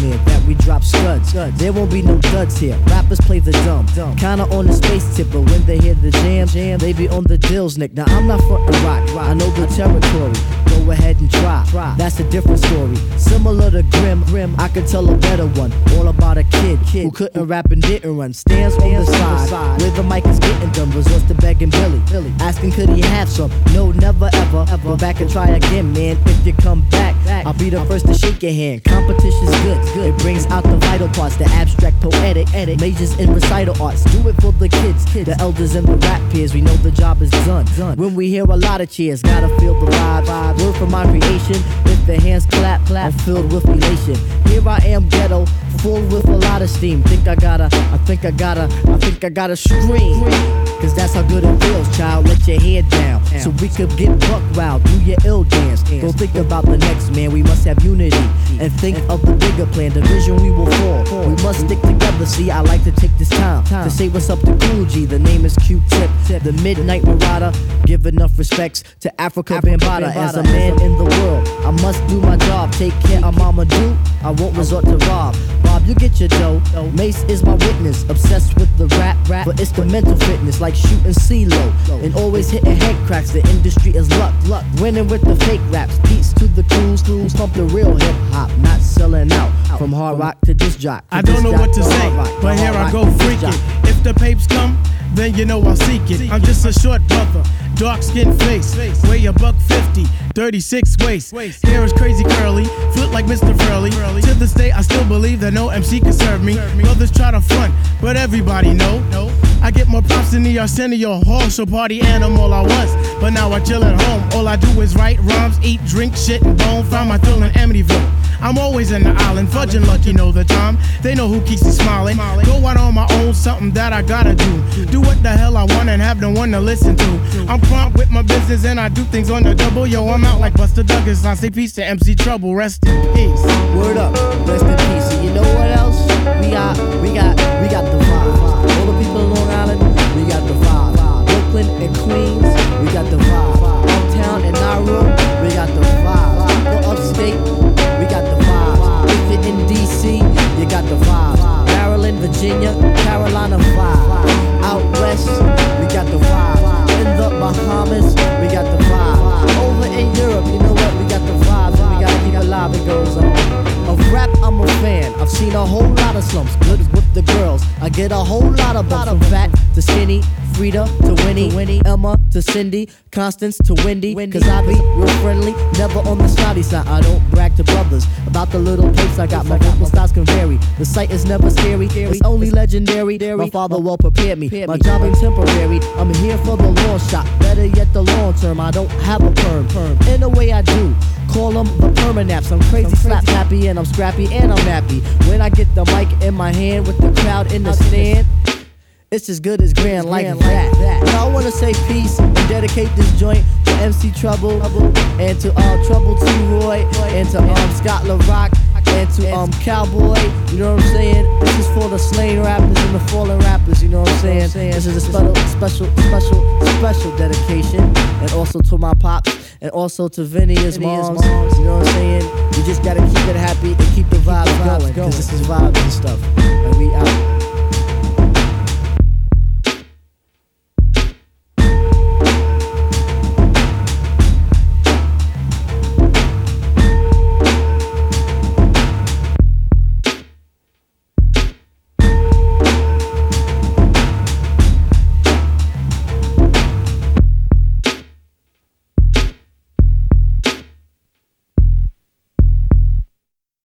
nightmare that we drop scuds. There won't be no duds here. Rappers play the dumb. Kinda on the space tip, but when they hear the jam, they be on the dills, Nick. Now I'm not frontin' rock. I know the territory. Go ahead and try. That's a different story. Similar to Grim, I could tell a better one. All about a kid who couldn't rap and didn't run. Stands on the side where the mic is getting done. Resorts to begging Billy, asking could he have some. No, never ever. Go back and try again, man. If you come back, I'll be the first to shake your hand. Competition's good. It brings out the vital parts, the abstract, poetic, majors in recital arts. Do it for the kids, the elders and the rap peers. We know the job is done. When we hear a lot of cheers, gotta feel the vibe. Word from my creation. If the hands clap, I'm filled with elation. Here I am, ghetto, full with a lot of steam. I think I gotta scream. Cause that's how good it feels, child. Let your head down so we could get buck wild. Do your ill dance. Don't think about the next man. We must have unity and think of the bigger plan. The vision we will fall. We must stick together. See, I like to take this time to say what's up to Cool G. The name is Q-Tip, the Midnight Marauder. Give enough respects to Africa Bambaataa. As a man in the world, I must do my job. Take care of Mama Do. I won't resort to rob. Bob, you get your dough. Mace is my witness. Obsessed with the rap, but it's the mental fitness. Like shooting CeeLo and always hitting head cracks. The industry is luck. Winning with the fake raps. Peace to the crews who pump the real hip hop, not selling out. From hard rock to disc jock. I don't know what to say, but here I go freaking. If the papes come, then you know I'll seek it. I'm just a short brother, dark skin face, weigh a $150, 36 waist. Hair is crazy curly, foot like Mr. Furley. To this day, I still believe that no MC can serve me. Brothers try to front, but everybody know. I get more props than the Arsenio Hall, so party animal I was. But now I chill at home. All I do is write rhymes, eat, drink, shit, and bone. Found my thrill in Amityville. I'm always in the island, fudging lucky know the time. They know who keeps me smiling. Go out on my own, something that I gotta do. Do what the hell I want and have no one to listen to. I'm prompt with my business and I do things on the double. Yo, I'm out like Buster Douglas. I say peace to MC Trouble. Rest in peace. Word up, rest in peace. And you know what else? We got the vibe. All the people in Long Island, we got the vibe. Brooklyn and Queens, we got the vibe. Uptown and Nauru, we got the vibe. People upstate, we got the vibe. If you're in DC, you got the vibe. Maryland, Virginia, Carolina vibe. Out west, we got the vibe. In the Bahamas, we got the vibe. Over in Europe, you know what? We got the vibes and we gotta keep it live. It goes on. Of rap, I'm a fan. I've seen a whole lot of slumps. Good with the girls. I get a whole lot of bumps. From fat to skinny, Frida to Winnie, Emma to Cindy, Constance to Wendy. Cause I be real friendly, never on the snotty side. I don't brag to brothers about the little place I got. My vocal styles can vary. The sight is never scary, it's only legendary. My father well prepared me. My job ain't temporary. I'm here for the long shot. Better yet, the long term. I don't have a perm. In a way, I do. Call them the permanaps. I'm crazy, slap happy, and I'm scrappy, and I'm happy. When I get the mic in my hand with the crowd in the stand, it's as good as grand like that. Now I wanna say peace and dedicate this joint to MC Trouble and to Trouble T. Roy and to Scott LaRock and to Cowboy. You know what I'm saying? This is for the slain rappers and the fallen rappers. You know what I'm saying? This is a special dedication, and also to my pops and also to Vinny's moms. You know what I'm saying? We just gotta keep it happy and keep the vibes going, cause this is vibes and stuff. And we out.